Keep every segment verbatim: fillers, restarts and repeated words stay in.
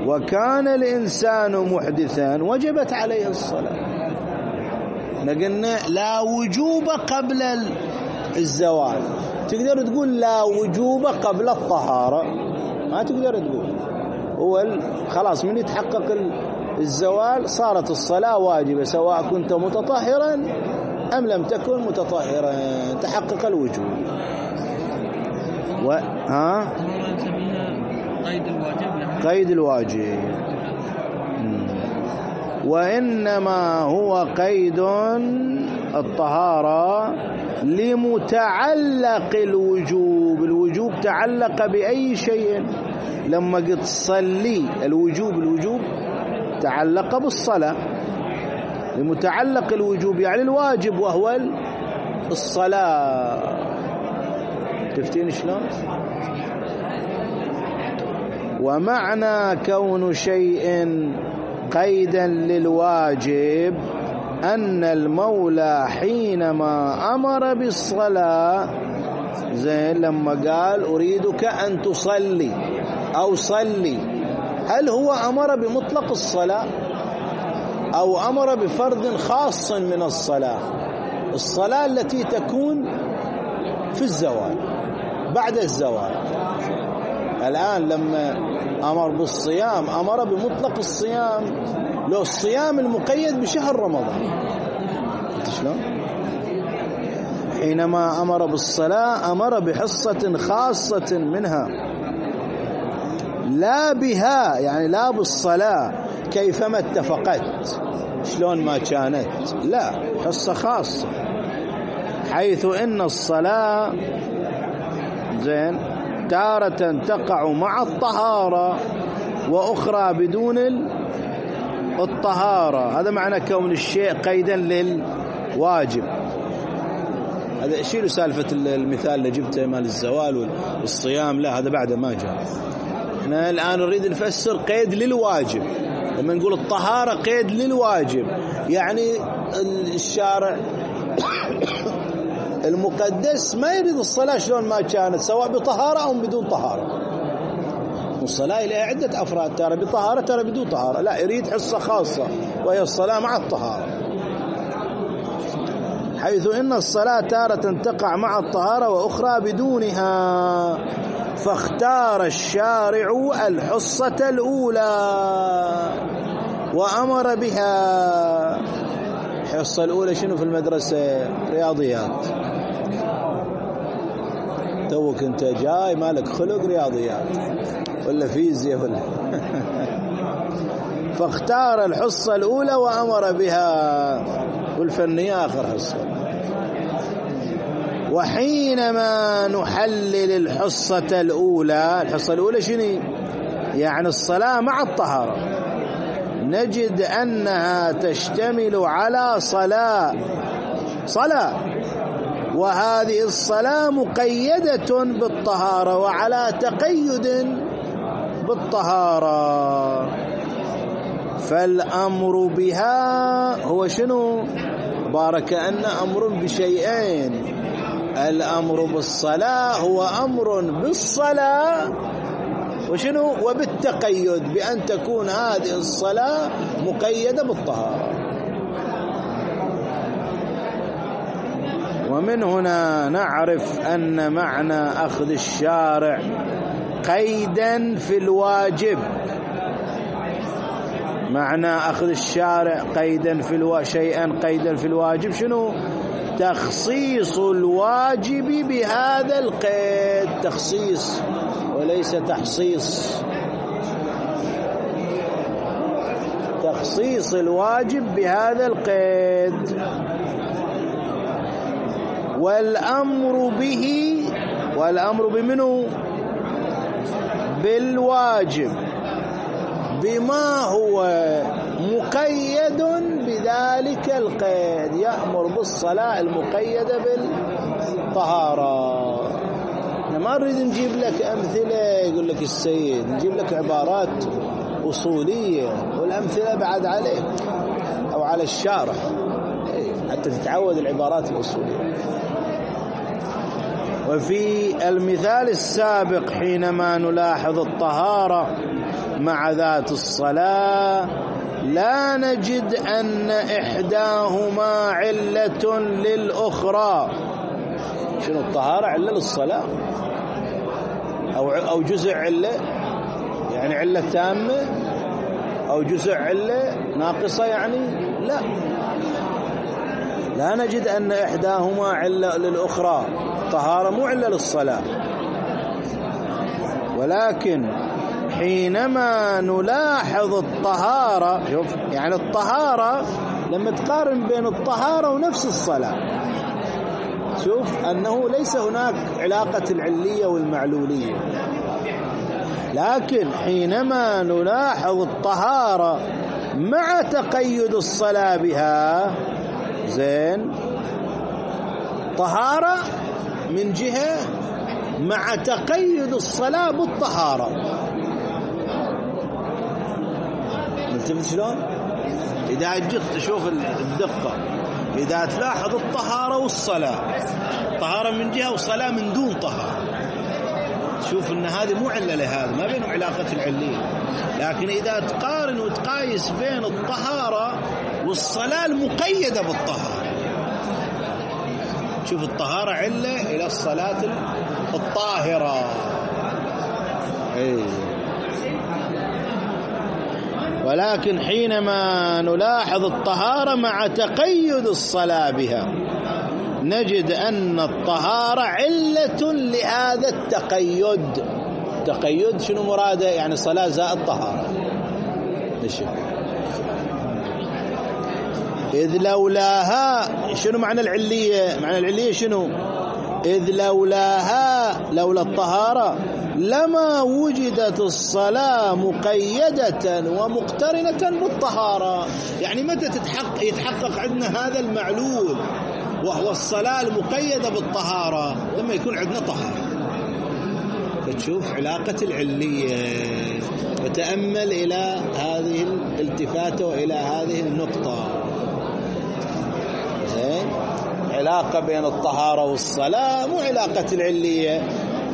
وكان الإنسان محدثا وجبت عليه الصلاة. قلنا لا وجوب قبل الزوال، تقدر تقول لا وجوب قبل الطهارة، ما تقدر تقول. هو خلاص من يتحقق الزوال صارت الصلاة واجبة سواء كنت متطهرا أم لم تكن متطهرا، تحقق الوجوب. و... ها؟ قيد الواجب. قيد الواجب. وإنما هو قيد الطهارة لمتعلق الوجوب. الوجوب تعلق بأي شيء، لما قد صلي الوجوب الوجوب تعلق بالصلاة، لمتعلق الوجوب يعني الواجب وهو الصلاة. تفتين شلون؟ ومعنى كون شيء قيدا للواجب أن المولى حينما أمر بالصلاة، زين لما قال أريدك أن تصلي أو صلي، هل هو أمر بمطلق الصلاة أو أمر بفرض خاص من الصلاة؟ الصلاة التي تكون في الزوال بعد الزوال. الآن لما أمر بالصيام أمر بمطلق الصيام، لو الصيام المقيد بشهر رمضان. شلون؟ حينما أمر بالصلاة أمر بحصة خاصة منها، لا بها يعني لا بالصلاة كيفما اتفقت شلون ما كانت، لا، حصة خاصة، حيث إن الصلاة زين تارة تقع مع الطهارة وأخرى بدون الطهارة. هذا معنى كون الشيء قيدا للواجب. هذا شيلوا سالفة المثال اللي جبته مال الزوال والصيام، لا هذا بعده ما جاء. احنا الآن نريد نفسر قيد للواجب. لما نقول الطهارة قيد للواجب يعني الشارع المقدس ما يريد الصلاة شلون ما كانت سواء بطهارة أو بدون طهارة. الصلاة لها عدة أفراد، ترى بطهارة ترى بدون طهارة، لا يريد حصة خاصة وهي الصلاة مع الطهارة، حيث إن الصلاة تارة تقع مع الطهارة وأخرى بدونها، فاختار الشارع الحصة الأولى وأمر بها. الحصة الأولى شنو في المدرسة؟ رياضيات. توك انت جاي مالك خلق رياضيات ولا فيزياء ولا فاختار الحصة الأولى وأمر بها، والفنية آخر حصة. وحينما نحلل الحصة الأولى، الحصة الأولى شنو؟ يعني الصلاة مع الطهارة، نجد أنها تشتمل على صلاة صلاة وهذه الصلاة مقيدة بالطهارة وعلى تقيد بالطهارة. فالأمر بها هو شنو؟ بارك أن أمر بشيئين، الأمر بالصلاة هو أمر بالصلاة وشنو؟ وبالتقيد، بأن تكون هذه الصلاة مقيدة بالطهارة. ومن هنا نعرف أن معنى أخذ الشارع قيدا في الواجب، معنى أخذ الشارع قيدا في الواجب شيئا قيدا في الواجب شنو؟ تخصيص الواجب بهذا القيد، تخصيص وليس تحصيص، تخصيص الواجب بهذا القيد. والأمر به، والأمر بمنه؟ بالواجب، بما هو مقيد بذلك القيد، يأمر بالصلاة المقيدة بالطهارة. ما نريد نجيب لك أمثلة يقول لك السيد، نجيب لك عبارات أصولية والأمثلة بعد عليك أو على الشارح حتى تتعود العبارات الأصولية. وفي المثال السابق حينما نلاحظ الطهارة مع ذات الصلاة لا نجد أن إحداهما علة للأخرى. شنو الطهارة؟ علة للصلاة أو أو جزء علة، يعني علة تامة أو جزء علة ناقصة، يعني لا لا نجد أن إحداهما علة للأخرى. طهارة مو علة للصلاة. ولكن حينما نلاحظ الطهارة، شوف يعني الطهارة لما تقارن بين الطهارة ونفس الصلاة، شوف أنه ليس هناك علاقة العلية والمعلولية. لكن حينما نلاحظ الطهارة مع تقيد الصلاة بها، زين، طهارة من جهة مع تقيد الصلاة بالطهارة. ملتفت شلون؟ إذا جيت تشوف الدقة، إذا تلاحظ الطهارة والصلاة، طهارة من جهة وصلاة من دون طهارة، شوف أن هذه مو علة لهذا، ما بينهم علاقة العلية. لكن إذا تقارن وتقايس بين الطهارة والصلاة المقيدة بالطهارة، شوف الطهارة علة إلى الصلاة الطاهرة. أي. ولكن حينما نلاحظ الطهارة مع تقيد الصلاة بها، نجد أن الطهارة علة لهذا التقيد. تقيد شنو مراده؟ يعني صلاة زائد طهارة. ليش؟ إذ لولاها، شنو معنى العلية؟ معنى العلية شنو؟ إذ لولاها، لولا الطهارة لما وجدت الصلاة مقيدة ومقترنة بالطهارة. يعني متى تتحقق يتحقق عندنا هذا المعلول وهو الصلاة المقيدة بالطهارة؟ لما يكون عندنا طهارة. فتشوف علاقة العلية، وتأمل إلى هذه الالتفاتة وإلى هذه النقطة. زين، علاقة بين الطهارة والصلاة مو علاقة العلية،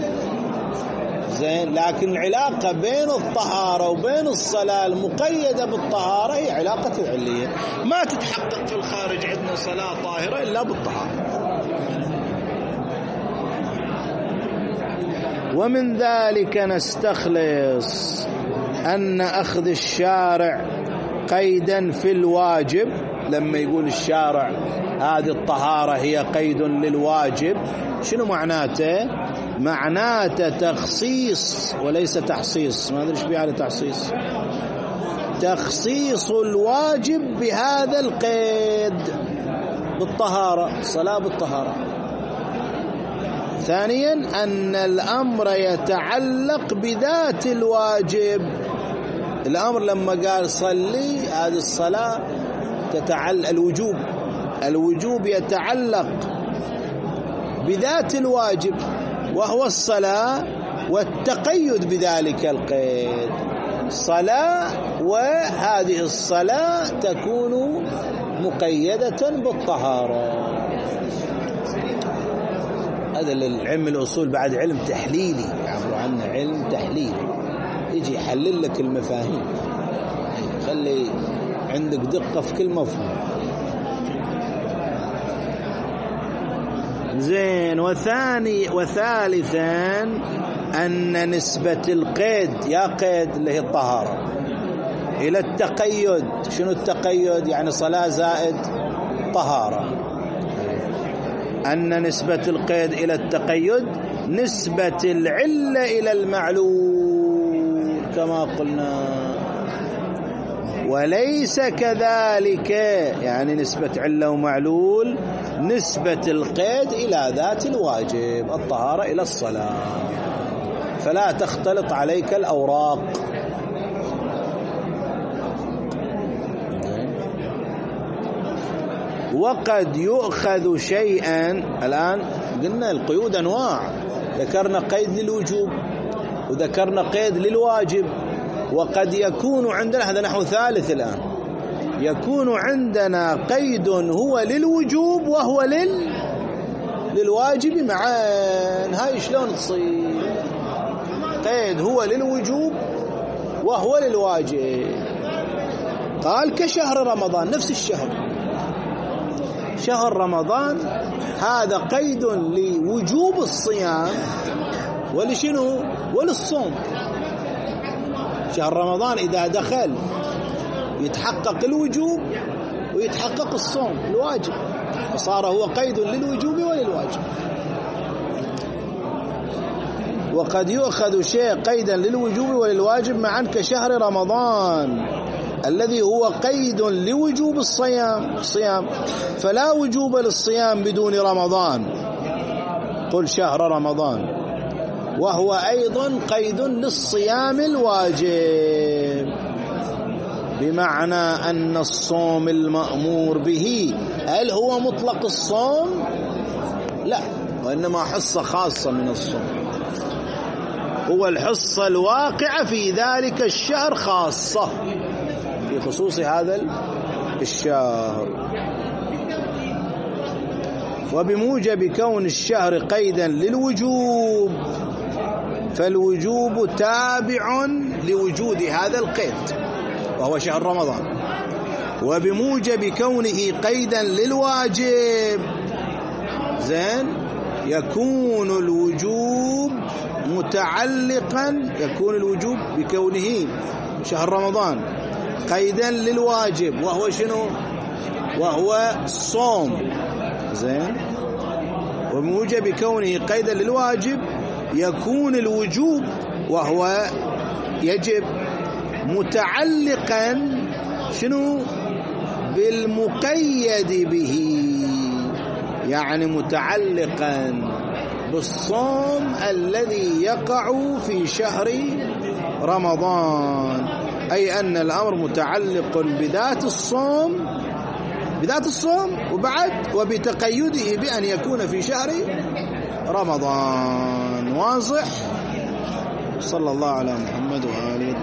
زين، لكن العلاقة بين الطهارة وبين الصلاة المقيدة بالطهارة هي علاقة العلية. ما تتحقق في الخارج عندنا صلاة طاهرة إلا بالطهارة. ومن ذلك نستخلص أن أخذ الشارع قيدا في الواجب، لما يقول الشارع هذه الطهارة هي قيد للواجب، شنو معناته؟ معناته تخصيص وليس تحصيص. ما أدري إيش بيعني تحصيص. تخصيص الواجب بهذا القيد بالطهارة، الصلاة بالطهارة. ثانيا أن الأمر يتعلق بذات الواجب. الأمر لما قال صلي، هذه الصلاة تتعلق، الوجوب الوجوب يتعلق بذات الواجب وهو الصلاة، والتقيد بذلك القيد صلاة، وهذه الصلاة تكون مقيدة بالطهارة. هذا العلم الأصول بعد علم تحليلي، يعبروا عنه علم تحليلي، يجي يحلل لك المفاهيم، خلي عندك دقة في كل مفهوم. زين. وثاني وثالثا أن نسبة القيد، يا قيد اللي هي الطهارة، إلى التقيد. شنو التقيد؟ يعني صلاة زائد طهارة. أن نسبة القيد إلى التقيد نسبة العلة إلى المعلول كما قلنا، وليس كذلك، يعني نسبة علة ومعلول نسبة القيد إلى ذات الواجب، الطهارة إلى الصلاة، فلا تختلط عليك الأوراق. وقد يؤخذ شيئا، الآن قلنا القيود أنواع، ذكرنا قيد للوجوب وذكرنا قيد للواجب، وقد يكون عندنا، هذا نحو ثالث الآن، يكون عندنا قيد هو للوجوب وهو لل للواجب معا. هاي شلون تصير؟ قيد هو للوجوب وهو للواجب. قال كشهر رمضان، نفس الشهر، شهر رمضان هذا قيد لوجوب الصيام ولشنو؟ وللصوم. شهر رمضان إذا دخل يتحقق الوجوب ويتحقق الصوم الواجب، فصار هو قيد للوجوب وللواجب. وقد يؤخذ شيء قيدا للوجوب وللواجب معا كشهر رمضان الذي هو قيد لوجوب الصيام الصيام فلا وجوب للصيام بدون رمضان، قل شهر رمضان، وهو أيضا قيد للصيام الواجب، بمعنى أن الصوم المأمور به هل هو مطلق الصوم؟ لا، وإنما حصة خاصة من الصوم، هو الحصة الواقعة في ذلك الشهر خاصة في خصوص هذا الشهر. وبموجب كون الشهر قيدا للوجوب فالوجوب تابع لوجود هذا القيد وهو شهر رمضان، وبموجب كونه قيدا للواجب زين يكون الوجوب متعلقا، يكون الوجوب بكونه شهر رمضان قيدا للواجب وهو شنو؟ وهو الصوم زين. وبموجب كونه قيدا للواجب يكون الوجوب وهو يجب متعلقا شنو؟ بالمقيد به، يعني متعلقا بالصوم الذي يقع في شهر رمضان، أي أن الأمر متعلق بذات الصوم بذات الصوم وبعد وبتقيده بأن يكون في شهر رمضان. واضح؟ صلى الله على محمد وآله.